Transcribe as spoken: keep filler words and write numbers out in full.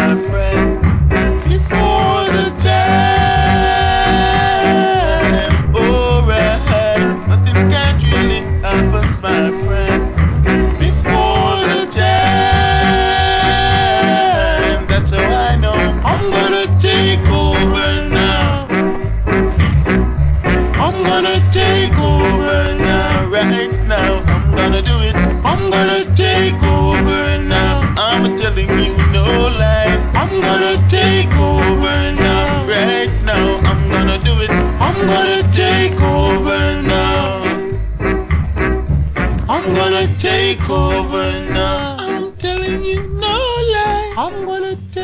my friend. Before the time, alright, nothing can really happen, my friend. Before the time, that's how I know I'm gonna take over now. I'm gonna take over now, right now. I'm gonna do it. I'm gonna take over now. I'm telling you no lie. I'm gonna take over now, right now. I'm gonna do it. I'm gonna take over now. I'm gonna take over now. I'm telling you no lie. I'm gonna